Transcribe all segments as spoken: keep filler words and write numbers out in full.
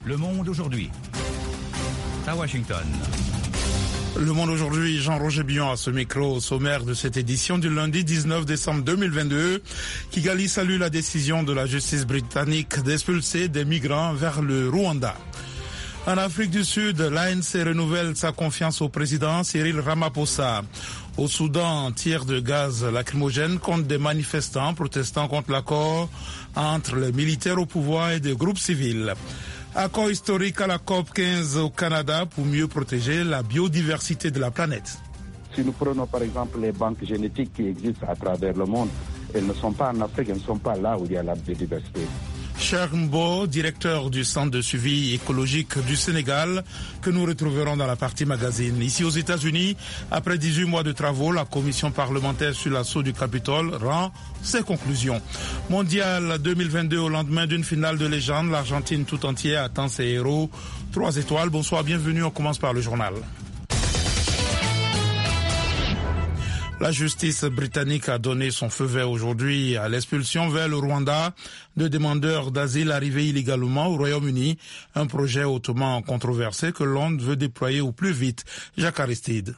Le Monde aujourd'hui. À Washington. Le Monde aujourd'hui, Jean-Roger Billon à ce micro, au sommaire de cette édition du lundi dix-neuf décembre deux mille vingt-deux. Kigali salue la décision de la justice britannique d'expulser des migrants vers le Rwanda. En Afrique du Sud, l'A N C renouvelle sa confiance au président Cyril Ramaphosa. Au Soudan, tir de gaz lacrymogène contre des manifestants protestant contre l'accord entre les militaires au pouvoir et des groupes civils. Accord historique à la COP quinze au Canada pour mieux protéger la biodiversité de la planète. Si nous prenons par exemple les banques génétiques qui existent à travers le monde, elles ne sont pas en Afrique, elles ne sont pas là où il y a la biodiversité. Cheikh Mbo, directeur du Centre de suivi écologique du Sénégal, que nous retrouverons dans la partie magazine. Ici aux États-Unis, après dix-huit mois de travaux, la commission parlementaire sur l'assaut du Capitole rend ses conclusions. Mondial deux mille vingt-deux, au lendemain d'une finale de légende, l'Argentine tout entière attend ses héros. Trois étoiles, bonsoir, bienvenue, on commence par le journal. La justice britannique a donné son feu vert aujourd'hui à l'expulsion vers le Rwanda de demandeurs d'asile arrivés illégalement au Royaume-Uni, un projet hautement controversé que Londres veut déployer au plus vite. Jacques Aristide.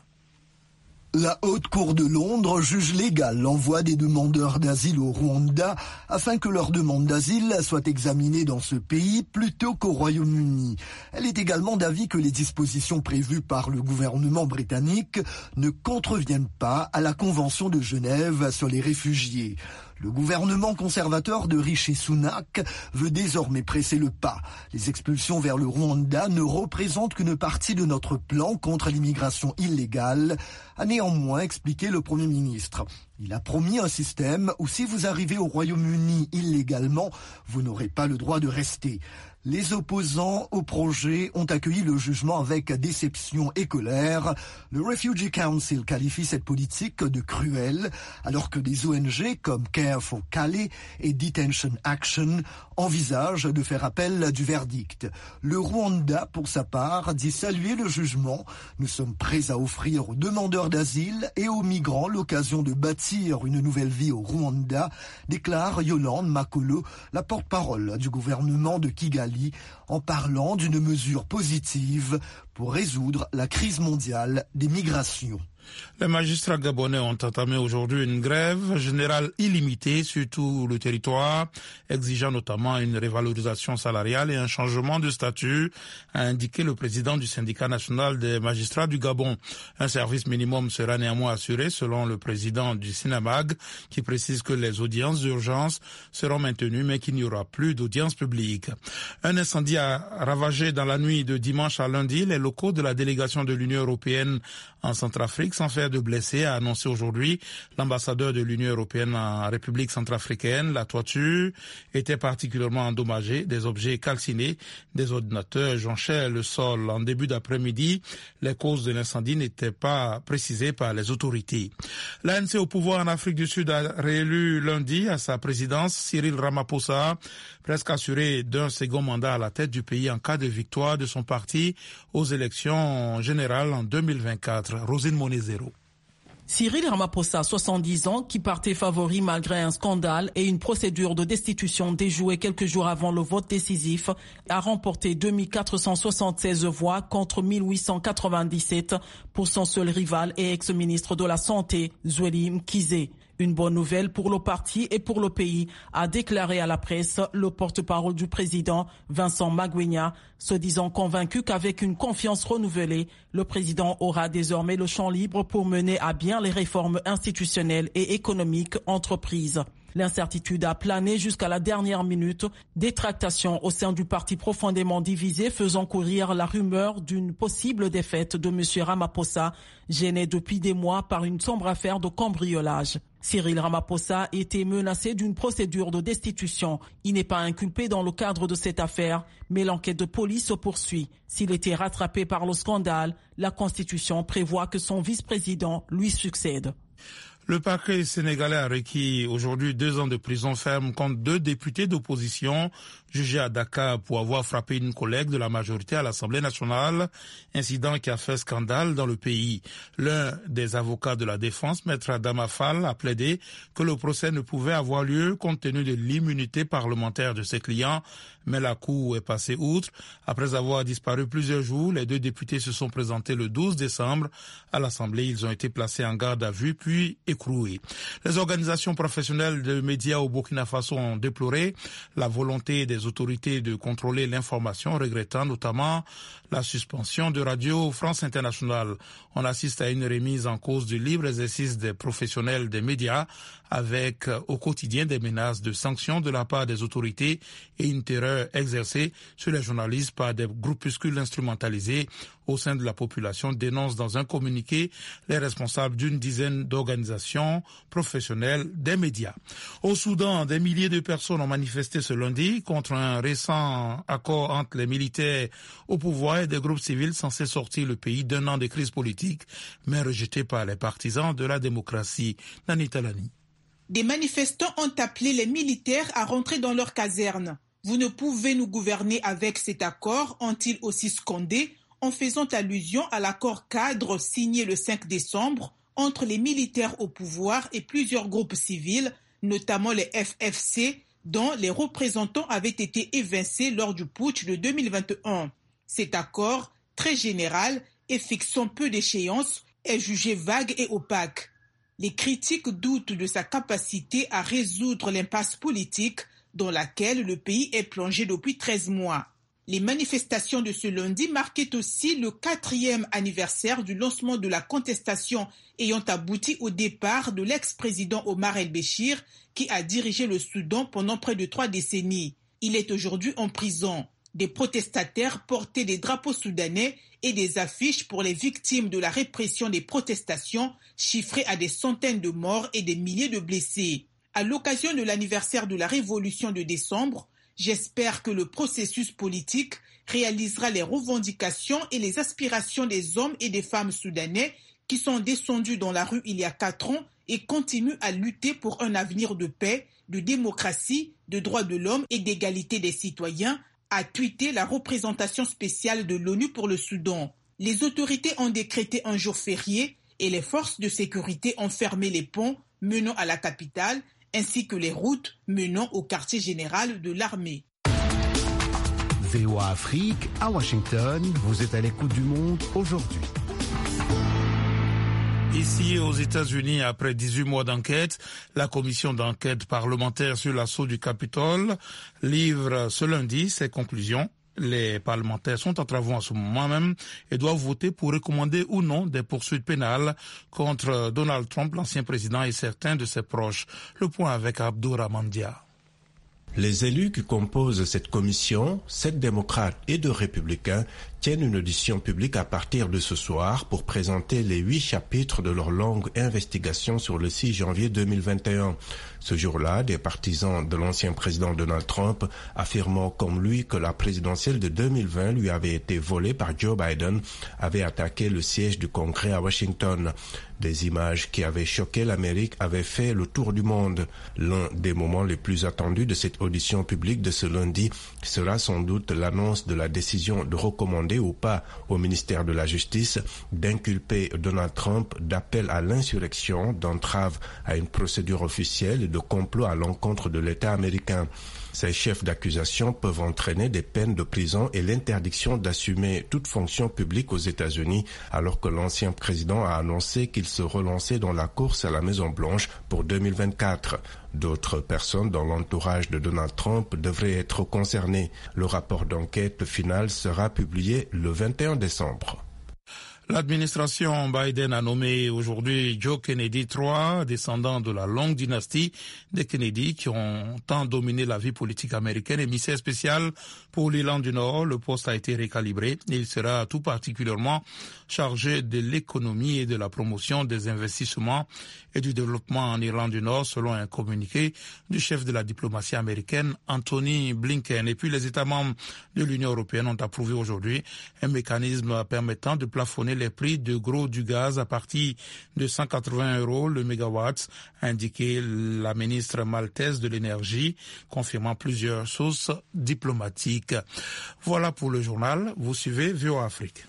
La Haute Cour de Londres juge légal l'envoi des demandeurs d'asile au Rwanda afin que leur demande d'asile soit examinée dans ce pays plutôt qu'au Royaume-Uni. Elle est également d'avis que les dispositions prévues par le gouvernement britannique ne contreviennent pas à la Convention de Genève sur les réfugiés. Le gouvernement conservateur de Rishi Sunak veut désormais presser le pas. Les expulsions vers le Rwanda ne représentent qu'une partie de notre plan contre l'immigration illégale, a néanmoins expliqué le Premier ministre. Il a promis un système où si vous arrivez au Royaume-Uni illégalement, vous n'aurez pas le droit de rester. Les opposants au projet ont accueilli le jugement avec déception et colère. Le Refugee Council qualifie cette politique de cruelle, alors que des O N G comme Care for Calais et Detention Action envisagent de faire appel du verdict. Le Rwanda, pour sa part, dit saluer le jugement. Nous sommes prêts à offrir aux demandeurs d'asile et aux migrants l'occasion de bâtir une nouvelle vie au Rwanda, déclare Yolande Makolo, la porte-parole du gouvernement de Kigali, en parlant d'une mesure positive pour résoudre la crise mondiale des migrations. Les magistrats gabonais ont entamé aujourd'hui une grève générale illimitée sur tout le territoire, exigeant notamment une révalorisation salariale et un changement de statut, a indiqué le président du syndicat national des magistrats du Gabon. Un service minimum sera néanmoins assuré selon le président du SINAMAG, qui précise que les audiences d'urgence seront maintenues mais qu'il n'y aura plus d'audience publique. Un incendie a ravagé dans la nuit de dimanche à lundi les locaux de la délégation de l'Union européenne en Centrafrique, sans faire de blessés, a annoncé aujourd'hui l'ambassadeur de l'Union européenne en République centrafricaine. La toiture était particulièrement endommagée, des objets calcinés, des ordinateurs jonchaient le sol. En début d'après-midi, les causes de l'incendie n'étaient pas précisées par les autorités. L'A N C au pouvoir en Afrique du Sud a réélu lundi à sa présidence Cyril Ramaphosa, presque assuré d'un second mandat à la tête du pays en cas de victoire de son parti aux élections générales en deux mille vingt-quatre. Rosine Monezero. Cyril Ramaphosa, soixante-dix ans, qui partait favori malgré un scandale et une procédure de destitution déjouée quelques jours avant le vote décisif, a remporté deux mille quatre cent soixante-seize voix contre mille huit cent quatre-vingt-dix-sept pour son seul rival et ex-ministre de la Santé, Zweli Mkhize. Une bonne nouvelle pour le parti et pour le pays, a déclaré à la presse le porte-parole du président Vincent Magwenya, se disant convaincu qu'avec une confiance renouvelée, le président aura désormais le champ libre pour mener à bien les réformes institutionnelles et économiques entreprises. L'incertitude a plané jusqu'à la dernière minute, des tractations au sein du parti profondément divisé faisant courir la rumeur d'une possible défaite de M. Ramaphosa, gêné depuis des mois par une sombre affaire de cambriolage. Cyril Ramaphosa était menacé d'une procédure de destitution. Il n'est pas inculpé dans le cadre de cette affaire, mais l'enquête de police se poursuit. S'il était rattrapé par le scandale, la Constitution prévoit que son vice-président lui succède. Le parquet sénégalais a requis aujourd'hui deux ans de prison ferme contre deux députés d'opposition jugés à Dakar pour avoir frappé une collègue de la majorité à l'Assemblée nationale, incident qui a fait scandale dans le pays. L'un des avocats de la défense, Maître Adama Fall, a plaidé que le procès ne pouvait avoir lieu compte tenu de l'immunité parlementaire de ses clients, mais la Cour est passée outre. Après avoir disparu plusieurs jours, les deux députés se sont présentés le douze décembre à l'Assemblée. Ils ont été placés en garde à vue puis écroués. Les organisations professionnelles de médias au Burkina Faso ont déploré la volonté des autorités de contrôler l'information, regrettant notamment la suspension de Radio France Internationale. On assiste à une remise en cause du libre exercice des professionnels des médias avec au quotidien des menaces de sanctions de la part des autorités et une terreur exercée sur les journalistes par des groupuscules instrumentalisés au sein de la population, dénoncent dans un communiqué les responsables d'une dizaine d'organisations professionnelles des médias. Au Soudan, des milliers de personnes ont manifesté ce lundi contre un récent accord entre les militaires au pouvoir et des groupes civils censés sortir le pays d'un an de crise politique, mais rejeté par les partisans de la démocratie. Nani Talani. Des manifestants ont appelé les militaires à rentrer dans leurs casernes. Vous ne pouvez nous gouverner avec cet accord, ont-ils aussi scandé, en faisant allusion à l'accord cadre signé le cinq décembre entre les militaires au pouvoir et plusieurs groupes civils, notamment les F F C, dont les représentants avaient été évincés lors du putsch de deux mille vingt et un. Cet accord, très général et fixant peu d'échéances, est jugé vague et opaque. Les critiques doutent de sa capacité à résoudre l'impasse politique dans laquelle le pays est plongé depuis treize mois. Les manifestations de ce lundi marquaient aussi le quatrième anniversaire du lancement de la contestation ayant abouti au départ de l'ex-président Omar el-Béchir qui a dirigé le Soudan pendant près de trois décennies. Il est aujourd'hui en prison. Des protestataires portaient des drapeaux soudanais et des affiches pour les victimes de la répression des protestations chiffrées à des centaines de morts et des milliers de blessés. À l'occasion de l'anniversaire de la Révolution de décembre, j'espère que le processus politique réalisera les revendications et les aspirations des hommes et des femmes soudanais qui sont descendus dans la rue il y a quatre ans et continuent à lutter pour un avenir de paix, de démocratie, de droits de l'homme et d'égalité des citoyens, a tweeté la représentation spéciale de l'ONU pour le Soudan. Les autorités ont décrété un jour férié et les forces de sécurité ont fermé les ponts menant à la capitale ainsi que les routes menant au quartier général de l'armée. V O A Afrique, à Washington, vous êtes à l'écoute du monde aujourd'hui. Ici, aux États-Unis, après dix-huit mois d'enquête, la commission d'enquête parlementaire sur l'assaut du Capitole livre ce lundi ses conclusions. Les parlementaires sont en travaux en ce moment même et doivent voter pour recommander ou non des poursuites pénales contre Donald Trump, l'ancien président, et certains de ses proches. Le point avec Abdou Ramandia. Les élus qui composent cette commission, sept démocrates et deux républicains, tiennent une audition publique à partir de ce soir pour présenter les huit chapitres de leur longue investigation sur le six janvier deux mille vingt et un. Ce jour-là, des partisans de l'ancien président Donald Trump affirmant comme lui que la présidentielle de deux mille vingt lui avait été volée par Joe Biden avaient attaqué le siège du Congrès à Washington. Des images qui avaient choqué l'Amérique avaient fait le tour du monde. L'un des moments les plus attendus de cette audition publique de ce lundi sera sans doute l'annonce de la décision de recommander ou pas au ministère de la Justice d'inculper Donald Trump d'appel à l'insurrection, d'entrave à une procédure officielle et de complot à l'encontre de l'État américain. Ces chefs d'accusation peuvent entraîner des peines de prison et l'interdiction d'assumer toute fonction publique aux États-Unis, alors que l'ancien président a annoncé qu'il se relançait dans la course à la Maison-Blanche pour deux mille vingt-quatre. D'autres personnes dans l'entourage de Donald Trump devraient être concernées. Le rapport d'enquête final sera publié le vingt et un décembre. L'administration Biden a nommé aujourd'hui Joe Kennedy trois, descendant de la longue dynastie des Kennedy qui ont tant dominé la vie politique américaine. Émissaire spécial pour l'Irlande du Nord, le poste a été récalibré. Il sera tout particulièrement chargé de l'économie et de la promotion des investissements et du développement en Irlande du Nord, selon un communiqué du chef de la diplomatie américaine, Anthony Blinken. Et puis les États membres de l'Union européenne ont approuvé aujourd'hui un mécanisme permettant de plafonner les prix de gros du gaz à partir de cent quatre-vingts euros le mégawatt, a indiqué la ministre maltaise de l'énergie, confirmant plusieurs sources diplomatiques. Voilà pour le journal. Vous suivez V O A Afrique.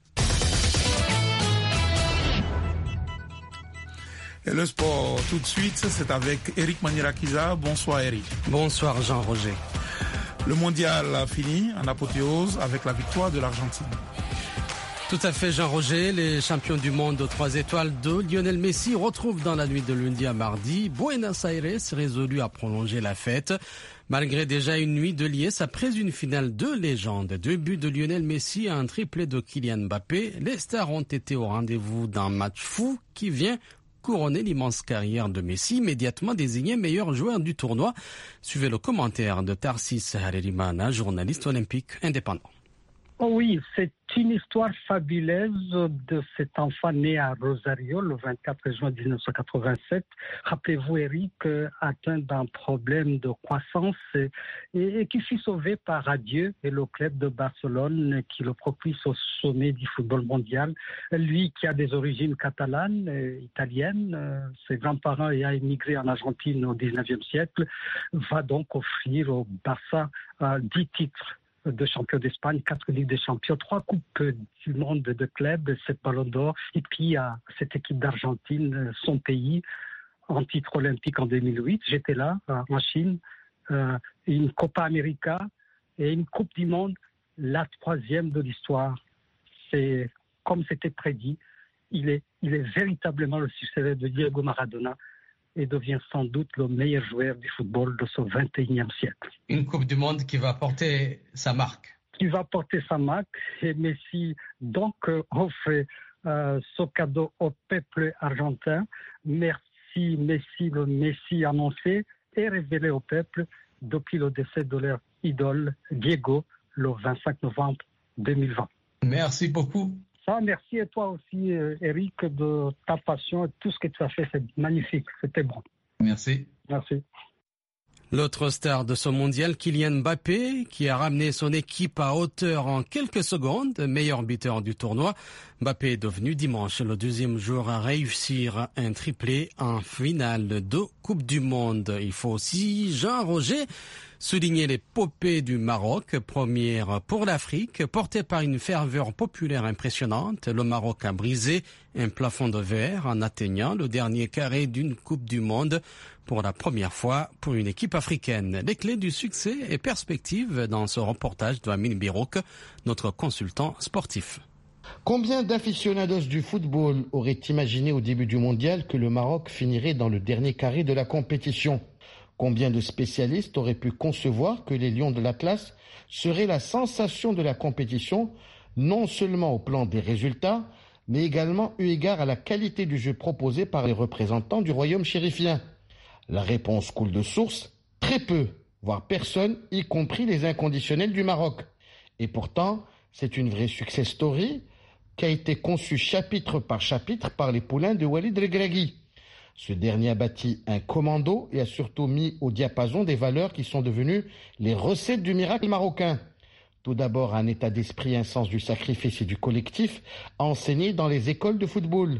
Et le sport, tout de suite, c'est avec Eric Manirakiza. Bonsoir Eric. Bonsoir Jean-Roger. Le mondial a fini en apothéose avec la victoire de l'Argentine. Tout à fait Jean-Roger, les champions du monde aux trois étoiles de Lionel Messi retrouvent dans la nuit de lundi à mardi Buenos Aires, résolu à prolonger la fête. Malgré déjà une nuit de liesse après une finale de légende, deux buts de Lionel Messi et un triplé de Kylian Mbappé, les stars ont été au rendez-vous d'un match fou qui vient couronner l'immense carrière de Messi, immédiatement désigné meilleur joueur du tournoi. Suivez le commentaire de Tarsis Harerimana, journaliste olympique indépendant. Oh oui, c'est une histoire fabuleuse de cet enfant né à Rosario le vingt-quatre juin mille neuf cent quatre-vingt-sept. Rappelez-vous, Eric, atteint d'un problème de croissance et, et qui fut sauvé par Dieu et le club de Barcelone qui le propulse au sommet du football mondial. Lui qui a des origines catalanes, euh, italiennes, euh, ses grands-parents ayant immigré en Argentine au dix-neuvième siècle, va donc offrir au Barça euh, dix titres de champion d'Espagne, quatre Ligues des champions, trois coupes du monde de clubs, sept ballons d'or, et puis à cette équipe d'Argentine, son pays, en titre olympique en deux mille huit. J'étais là, en Chine, euh, une Copa América et une Coupe du Monde, la troisième de l'histoire. C'est comme c'était prédit, il est, il est véritablement le successeur de Diego Maradona et devient sans doute le meilleur joueur du football de ce vingt et unième siècle. Une Coupe du Monde qui va porter sa marque. Qui va porter sa marque. Et Messi donc euh, offre euh, ce cadeau au peuple argentin. Merci Messi, le Messi annoncé et révélé au peuple depuis le décès de leur idole Diego le vingt-cinq novembre deux mille vingt. Merci beaucoup. Ça, merci et toi aussi, Eric, de ta passion et tout ce que tu as fait, c'est magnifique, c'était bon. Merci. Merci. L'autre star de ce mondial, Kylian Mbappé, qui a ramené son équipe à hauteur en quelques secondes, meilleur buteur du tournoi. Mbappé est devenu dimanche le deuxième joueur à réussir un triplé en finale de Coupe du Monde. Il faut aussi, Jean-Roger, souligner l'épopée du Maroc, première pour l'Afrique, portée par une ferveur populaire impressionnante. Le Maroc a brisé un plafond de verre en atteignant le dernier carré d'une Coupe du Monde pour la première fois pour une équipe africaine. Les clés du succès et perspectives dans ce reportage de Amine Birouk, notre consultant sportif. Combien d'aficionados du football auraient imaginé au début du mondial que le Maroc finirait dans le dernier carré de la compétition ? Combien de spécialistes auraient pu concevoir que les Lions de l'Atlas seraient la sensation de la compétition, non seulement au plan des résultats, mais également eu égard à la qualité du jeu proposé par les représentants du royaume chérifien ? La réponse coule de source, très peu, voire personne, y compris les inconditionnels du Maroc. Et pourtant, c'est une vraie success story qui a été conçue chapitre par chapitre par les poulains de Walid Regragui. Ce dernier a bâti un commando et a surtout mis au diapason des valeurs qui sont devenues les recettes du miracle marocain. Tout d'abord, un état d'esprit, un sens du sacrifice et du collectif enseigné dans les écoles de football.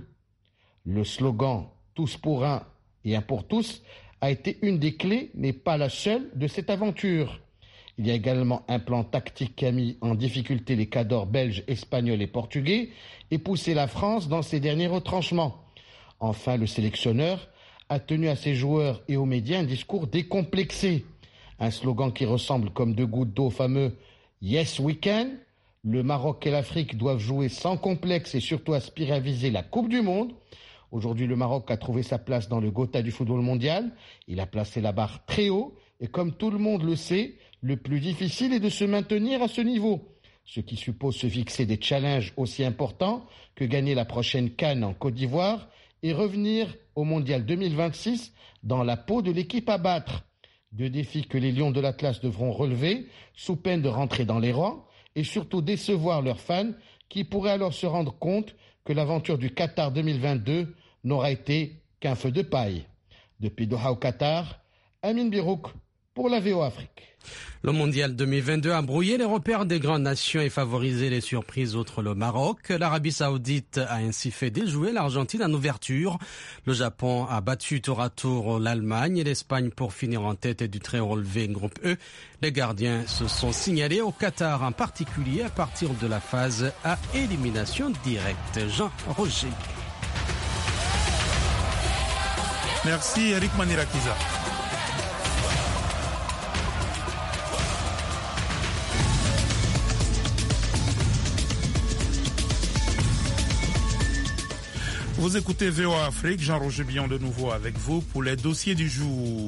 Le slogan « Tous pour un et un pour tous » a été une des clés, mais pas la seule, de cette aventure. Il y a également un plan tactique qui a mis en difficulté les cadors belges, espagnols et portugais et poussé la France dans ses derniers retranchements. Enfin, le sélectionneur a tenu à ses joueurs et aux médias un discours décomplexé. Un slogan qui ressemble comme deux gouttes d'eau au fameux « Yes, we can ». Le Maroc et l'Afrique doivent jouer sans complexe et surtout aspirer à viser la Coupe du Monde. Aujourd'hui, le Maroc a trouvé sa place dans le Gotha du football mondial. Il a placé la barre très haut et comme tout le monde le sait, le plus difficile est de se maintenir à ce niveau. Ce qui suppose se fixer des challenges aussi importants que gagner la prochaine CAN en Côte d'Ivoire et revenir au Mondial deux mille vingt-six dans la peau de l'équipe à battre. Deux défis que les Lions de l'Atlas devront relever sous peine de rentrer dans les rangs et surtout décevoir leurs fans qui pourraient alors se rendre compte que l'aventure du Qatar deux mille vingt-deux n'aura été qu'un feu de paille. Depuis Doha au Qatar, Amine Birouk pour la V O Afrique. Le mondial deux mille vingt-deux a brouillé les repères des grandes nations et favorisé les surprises outre le Maroc. L'Arabie Saoudite a ainsi fait déjouer l'Argentine en ouverture. Le Japon a battu tour à tour l'Allemagne et l'Espagne pour finir en tête du très relevé groupe E. Les gardiens se sont signalés au Qatar en particulier à partir de la phase à élimination directe. Jean Roger. Merci Eric Manirakiza. Vous écoutez V O A Afrique, Jean-Roger Billon de nouveau avec vous pour les dossiers du jour.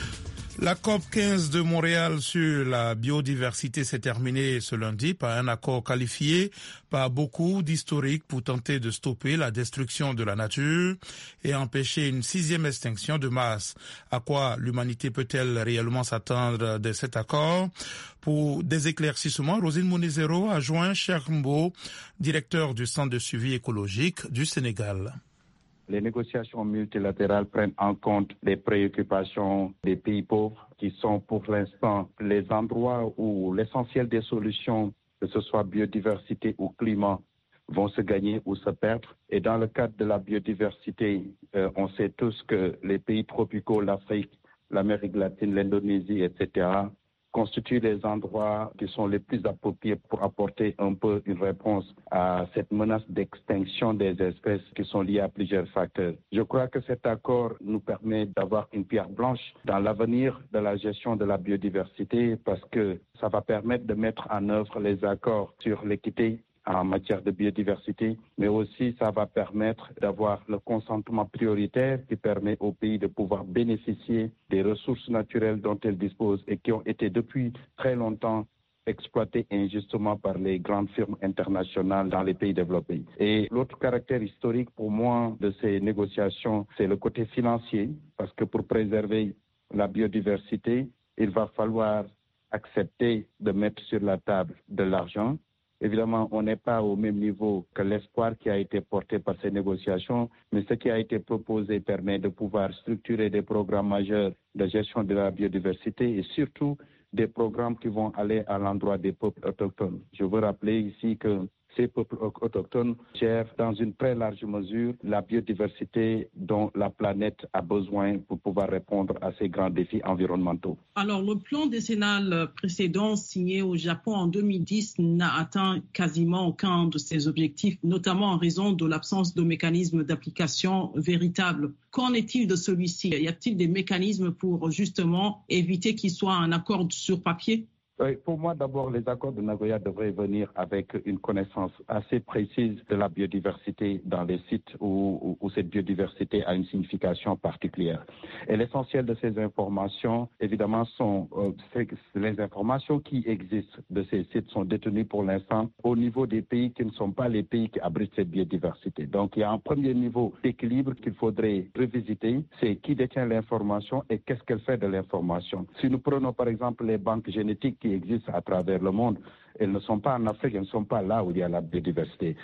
La COP quinze de Montréal sur la biodiversité s'est terminée ce lundi par un accord qualifié par beaucoup d'historiques pour tenter de stopper la destruction de la nature et empêcher une sixième extinction de masse. À quoi l'humanité peut-elle réellement s'attendre de cet accord? Pour des éclaircissements, Rosine Mounizero a joint Cheikh Mbo, directeur du Centre de suivi écologique du Sénégal. Les négociations multilatérales prennent en compte les préoccupations des pays pauvres qui sont pour l'instant les endroits où l'essentiel des solutions, que ce soit biodiversité ou climat, vont se gagner ou se perdre. Et dans le cadre de la biodiversité, euh, on sait tous que les pays tropicaux, l'Afrique, l'Amérique latine, l'Indonésie, et cetera, constituent les endroits qui sont les plus appropriés pour apporter un peu une réponse à cette menace d'extinction des espèces qui sont liées à plusieurs facteurs. Je crois que cet accord nous permet d'avoir une pierre blanche dans l'avenir de la gestion de la biodiversité parce que ça va permettre de mettre en œuvre les accords sur l'équité en matière de biodiversité, mais aussi ça va permettre d'avoir le consentement prioritaire qui permet aux pays de pouvoir bénéficier des ressources naturelles dont elles disposent et qui ont été depuis très longtemps exploitées injustement par les grandes firmes internationales dans les pays développés. Et l'autre caractère historique pour moi de ces négociations, c'est le côté financier, parce que pour préserver la biodiversité, il va falloir accepter de mettre sur la table de l'argent. Évidemment, on n'est pas au même niveau que l'espoir qui a été porté par ces négociations, mais ce qui a été proposé permet de pouvoir structurer des programmes majeurs de gestion de la biodiversité et surtout des programmes qui vont aller à l'endroit des peuples autochtones. Je veux rappeler ici que ces peuples autochtones gèrent dans une très large mesure la biodiversité dont la planète a besoin pour pouvoir répondre à ces grands défis environnementaux. Alors, le plan décennal précédent signé au Japon en deux mille dix n'a atteint quasiment aucun de ses objectifs, notamment en raison de l'absence de mécanismes d'application véritables. Qu'en est-il de celui-ci? Y a-t-il des mécanismes pour justement éviter qu'il soit un accord sur papier? Oui, pour moi, d'abord, les accords de Nagoya devraient venir avec une connaissance assez précise de la biodiversité dans les sites où, où, où cette biodiversité a une signification particulière. Et l'essentiel de ces informations, évidemment, sont euh, les informations qui existent de ces sites sont détenues pour l'instant au niveau des pays qui ne sont pas les pays qui abritent cette biodiversité. Donc, il y a un premier niveau d'équilibre qu'il faudrait revisiter, c'est qui détient l'information et qu'est-ce qu'elle fait de l'information. Si nous prenons, par exemple, les banques génétiques qui existent à travers le monde, elles ne sont pas en Afrique, elles ne sont pas là où il y a la biodiversité.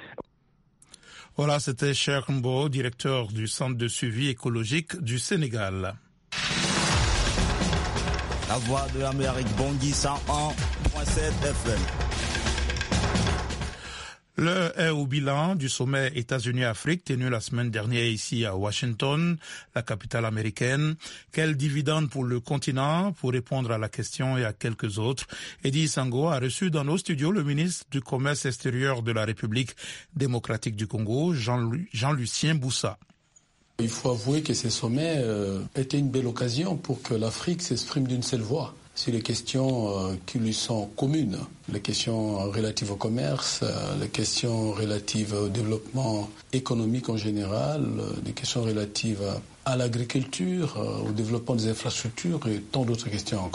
Voilà, c'était Cheikh Mbo, directeur du Centre de suivi écologique du Sénégal. La voix de l'Amérique, Bangui cent un virgule sept F M. L'heure est au bilan du sommet États-Unis-Afrique tenu la semaine dernière ici à Washington, la capitale américaine. Quel dividende pour le continent? Pour répondre à la question et à quelques autres, Eddie Sango a reçu dans nos studios le ministre du Commerce extérieur de la République démocratique du Congo, Jean-Lucien Boussa. Il faut avouer que ces sommets euh, étaient une belle occasion pour que l'Afrique s'exprime d'une seule voix sur les questions euh, qui lui sont communes, les questions relatives au commerce, euh, les questions relatives au développement économique en général, euh, les questions relatives à, à l'agriculture, euh, au développement des infrastructures et tant d'autres questions encore.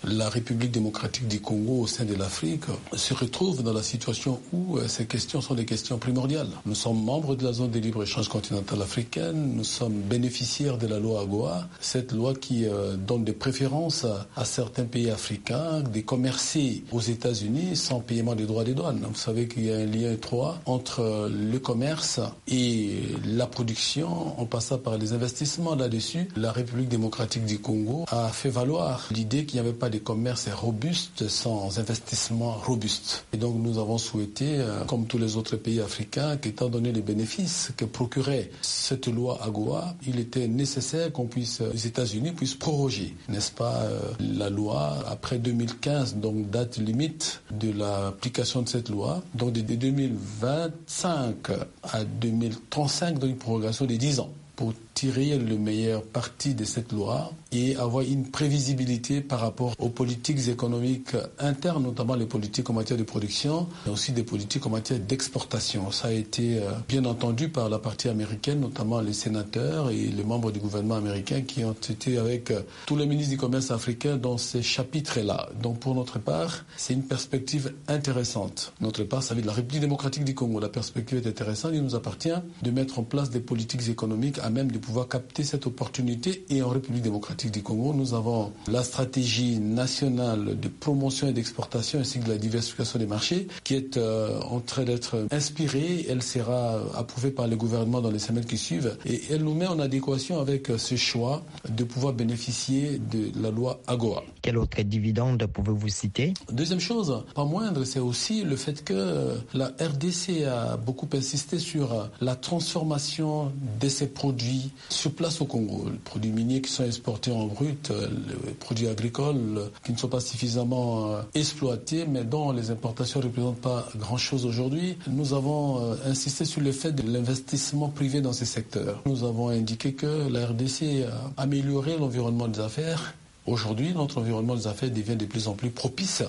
la République démocratique du Congo au sein de l'Afrique se retrouve dans la situation où ces questions sont des questions primordiales. Nous sommes membres de la zone de libre-échange continentale africaine, nous sommes bénéficiaires de la loi AGOA, cette loi qui euh, donne des préférences à, à certains pays africains, des commercer aux États-Unis sans paiement des droits des douanes. Vous savez qu'il y a un lien étroit entre le commerce et la production en passant par les investissements là-dessus. La République démocratique du Congo a fait valoir l'idée qu'il n'y avait pas de commerce robuste sans investissement robuste. Et donc nous avons souhaité, euh, comme tous les autres pays africains, qu'étant donné les bénéfices que procurait cette loi AGOA, il était nécessaire qu'on puisse, les États-Unis puissent proroger, n'est-ce pas, euh, la loi après deux mille quinze, donc date limite de l'application de cette loi, donc de deux mille vingt-cinq à deux mille trente-cinq, donc une prorogation de dix ans. Pour tirer le meilleur parti de cette loi et avoir une prévisibilité par rapport aux politiques économiques internes, notamment les politiques en matière de production, mais aussi des politiques en matière d'exportation. Ça a été euh, bien entendu par la partie américaine, notamment les sénateurs et les membres du gouvernement américain qui ont été avec euh, tous les ministres du commerce africain dans ces chapitres-là. Donc pour notre part, c'est une perspective intéressante. Notre part, ça veut dire la République démocratique du Congo. La perspective est intéressante. Il nous appartient de mettre en place des politiques économiques à même de pouvoir capter cette opportunité. Et en République démocratique du Congo, nous avons la stratégie nationale de promotion et d'exportation ainsi que de la diversification des marchés qui est euh, en train d'être inspirée. Elle sera approuvée par le gouvernement dans les semaines qui suivent et elle nous met en adéquation avec ce choix de pouvoir bénéficier de la loi AGOA. Quel autre dividende pouvez-vous citer? Deuxième chose, pas moindre, c'est aussi le fait que la R D C a beaucoup insisté sur la transformation de ces produits sur place au Congo. Les produits miniers qui sont exportés en brut, les produits agricoles qui ne sont pas suffisamment exploités, mais dont les importations ne représentent pas grand-chose aujourd'hui. Nous avons insisté sur le fait de l'investissement privé dans ces secteurs. Nous avons indiqué que la R D C a amélioré l'environnement des affaires. Aujourd'hui, notre environnement des affaires devient de plus en plus propice.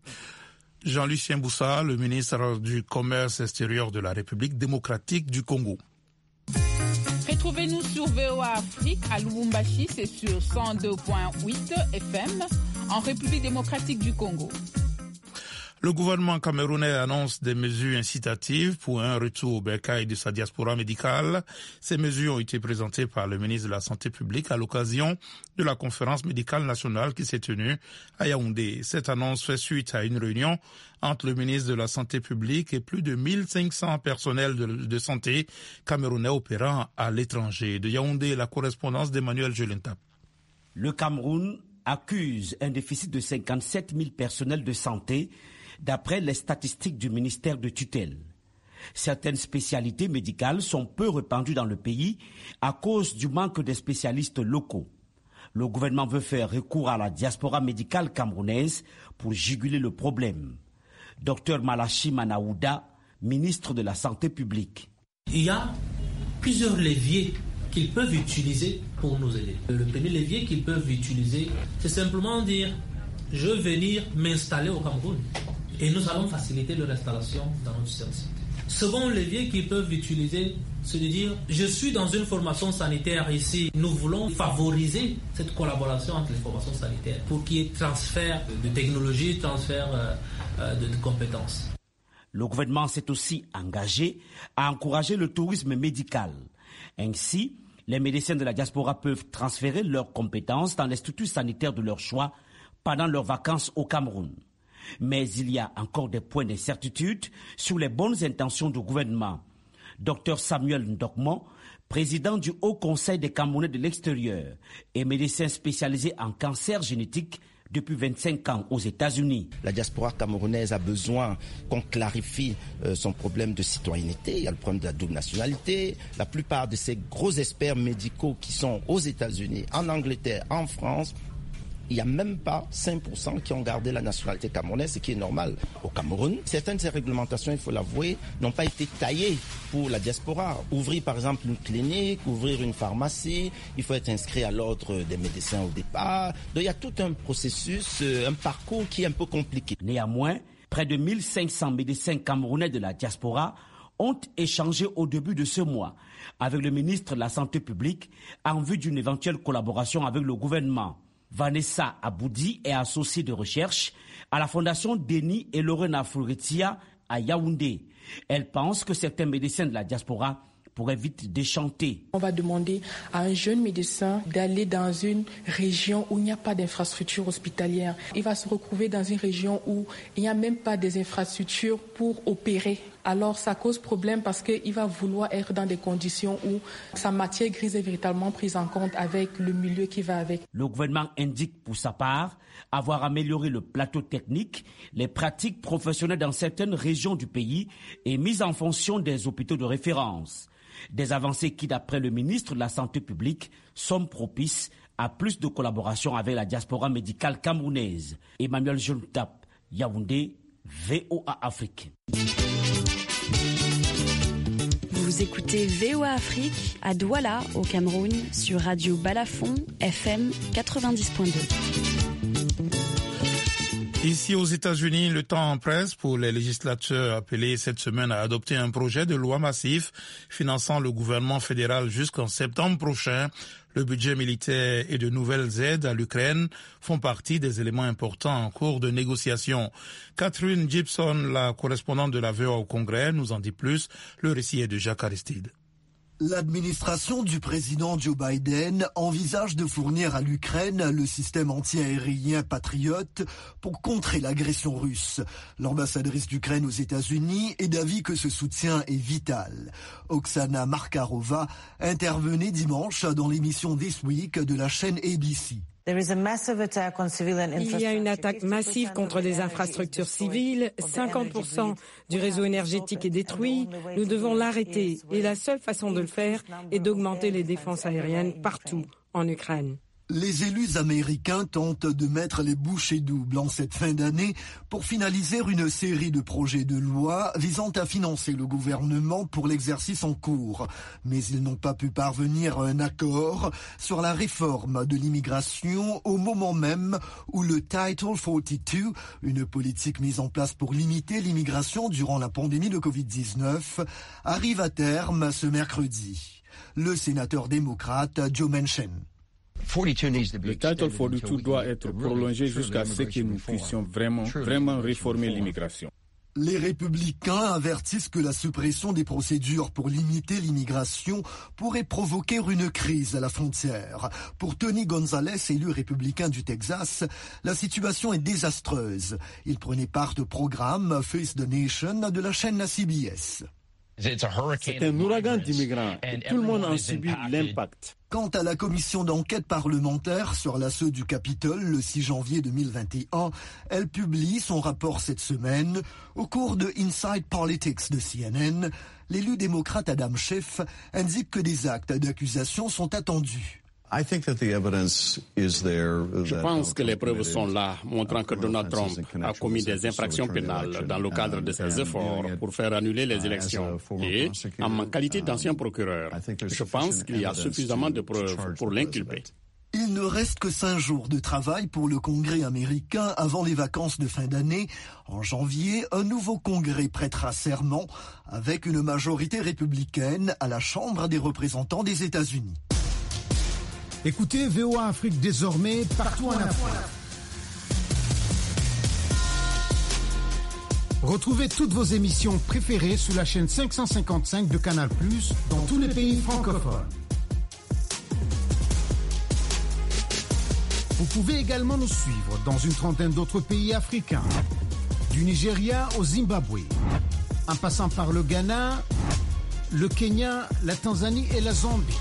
Jean-Lucien Boussa, le ministre du Commerce extérieur de la République démocratique du Congo. Retrouvez-nous sur V O A Afrique à Lubumbashi, c'est sur cent deux virgule huit F M, en République démocratique du Congo. Le gouvernement camerounais annonce des mesures incitatives pour un retour au bercail de sa diaspora médicale. Ces mesures ont été présentées par le ministre de la Santé publique à l'occasion de la conférence médicale nationale qui s'est tenue à Yaoundé. Cette annonce fait suite à une réunion entre le ministre de la Santé publique et plus de mille cinq cents personnels de, de santé camerounais opérant à l'étranger. De Yaoundé, la correspondance d'Emmanuel Jolentap. Le Cameroun accuse un déficit de cinquante-sept mille personnels de santé d'après les statistiques du ministère de tutelle. Certaines spécialités médicales sont peu répandues dans le pays à cause du manque de spécialistes locaux. Le gouvernement veut faire recours à la diaspora médicale camerounaise pour juguler le problème. Docteur Malachi Manaouda, ministre de la Santé publique. Il y a plusieurs leviers qu'ils peuvent utiliser pour nous aider. Le premier levier qu'ils peuvent utiliser, c'est simplement dire « je veux venir m'installer au Cameroun ». Et nous allons faciliter leur installation dans notre service. Second levier qu'ils peuvent utiliser, c'est de dire je suis dans une formation sanitaire ici. Nous voulons favoriser cette collaboration entre les formations sanitaires pour qu'il y ait transfert de technologie, transfert euh, euh, de, de compétences. Le gouvernement s'est aussi engagé à encourager le tourisme médical. Ainsi, les médecins de la diaspora peuvent transférer leurs compétences dans les structures sanitaires de leur choix pendant leurs vacances au Cameroun. Mais il y a encore des points d'incertitude sur les bonnes intentions du gouvernement. Docteur Samuel Ndokmo, président du Haut Conseil des Camerounais de l'extérieur et médecin spécialisé en cancer génétique depuis vingt-cinq ans aux États-Unis. La diaspora camerounaise a besoin qu'on clarifie euh, son problème de citoyenneté. Il y a le problème de la double nationalité. La plupart de ces gros experts médicaux qui sont aux États-Unis, en Angleterre, en France, il n'y a même pas cinq pour cent qui ont gardé la nationalité camerounaise, ce qui est normal au Cameroun. Certaines de ces réglementations, il faut l'avouer, n'ont pas été taillées pour la diaspora. Ouvrir par exemple une clinique, ouvrir une pharmacie, il faut être inscrit à l'ordre des médecins au départ. Donc il y a tout un processus, un parcours qui est un peu compliqué. Néanmoins, près de mille cinq cents médecins camerounais de la diaspora ont échangé au début de ce mois avec le ministre de la Santé publique en vue d'une éventuelle collaboration avec le gouvernement. Vanessa Aboudi est associée de recherche à la Fondation Denis et Lorena Fouretia à Yaoundé. Elle pense que certains médecins de la diaspora pourraient vite déchanter. On va demander à un jeune médecin d'aller dans une région où il n'y a pas d'infrastructure hospitalière. Il va se retrouver dans une région où il n'y a même pas des infrastructures pour opérer. Alors ça cause problème parce qu'il va vouloir être dans des conditions où sa matière grise est véritablement prise en compte avec le milieu qui va avec. Le gouvernement indique pour sa part avoir amélioré le plateau technique, les pratiques professionnelles dans certaines régions du pays et mises en fonction des hôpitaux de référence. Des avancées qui, d'après le ministre de la Santé publique, sont propices à plus de collaboration avec la diaspora médicale camerounaise. Emmanuel Jontap, Yaoundé, V O A Afrique. Vous écoutez V O A Afrique à Douala, au Cameroun, sur Radio Balafon, F M quatre-vingt-dix point deux. Ici aux États-Unis, le temps presse pour les législateurs appelés cette semaine à adopter un projet de loi massif finançant le gouvernement fédéral jusqu'en septembre prochain. Le budget militaire et de nouvelles aides à l'Ukraine font partie des éléments importants en cours de négociation. Catherine Gibson, la correspondante de la V O A au Congrès, nous en dit plus. Le récit est de Jacques Aristide. L'administration du président Joe Biden envisage de fournir à l'Ukraine le système anti-aérien Patriot pour contrer l'agression russe. L'ambassadrice d'Ukraine aux États-Unis est d'avis que ce soutien est vital. Oksana Markarova intervenait dimanche dans l'émission This Week de la chaîne A B C. Il y a une attaque massive contre les infrastructures civiles, cinquante pour cent du réseau énergétique est détruit, nous devons l'arrêter et la seule façon de le faire est d'augmenter les défenses aériennes partout en Ukraine. Les élus américains tentent de mettre les bouchées doubles en cette fin d'année pour finaliser une série de projets de loi visant à financer le gouvernement pour l'exercice en cours. Mais ils n'ont pas pu parvenir à un accord sur la réforme de l'immigration au moment même où le Title quarante-deux, une politique mise en place pour limiter l'immigration durant la pandémie de covid dix-neuf, arrive à terme ce mercredi. Le sénateur démocrate Joe Manchin. Le Title quarante-deux doit être prolongé jusqu'à ce que nous puissions vraiment, vraiment réformer l'immigration. Les républicains avertissent que la suppression des procédures pour limiter l'immigration pourrait provoquer une crise à la frontière. Pour Tony Gonzalez, élu républicain du Texas, la situation est désastreuse. Il prenait part au programme Face the Nation de la chaîne C B S. C'est un ouragan d'immigrants et tout le monde en subit l'impact. Quant à la commission d'enquête parlementaire sur l'assaut du Capitole le six janvier deux mille vingt et un, elle publie son rapport cette semaine. Au cours de Inside Politics de C N N, l'élu démocrate Adam Schiff indique que des actes d'accusation sont attendus. Je pense que les preuves sont là, montrant que Donald Trump a commis des infractions pénales dans le cadre de ses efforts pour faire annuler les élections. Et, en ma qualité d'ancien procureur, je pense qu'il y a suffisamment de preuves pour l'inculper. Il ne reste que cinq jours de travail pour le Congrès américain avant les vacances de fin d'année. En janvier, un nouveau Congrès prêtera serment avec une majorité républicaine à la Chambre des représentants des États-Unis. Écoutez V O A Afrique désormais partout en Afrique. Retrouvez toutes vos émissions préférées sur la chaîne cinq cent cinquante-cinq de Canal plus, dans tous les pays francophones. Vous pouvez également nous suivre dans une trentaine d'autres pays africains, du Nigeria au Zimbabwe, en passant par le Ghana, le Kenya, la Tanzanie et la Zambie.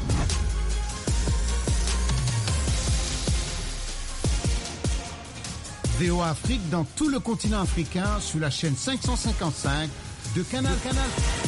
V O A Afrique dans tout le continent africain sur la chaîne cinq cent cinquante-cinq de Canal Canal.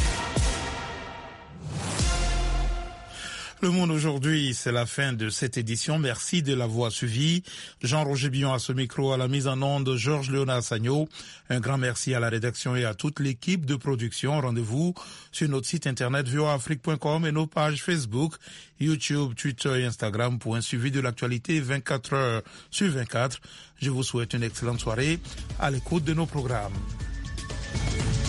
Le Monde aujourd'hui, c'est la fin de cette édition. Merci de l'avoir suivi. Jean-Roger Billon à ce micro, à la mise en onde, Georges Léonard Sagno. Un grand merci à la rédaction et à toute l'équipe de production. Rendez-vous sur notre site internet v o a afrique point com et nos pages Facebook, YouTube, Twitter et Instagram pour un suivi de l'actualité vingt-quatre heures sur vingt-quatre. Je vous souhaite une excellente soirée à l'écoute de nos programmes.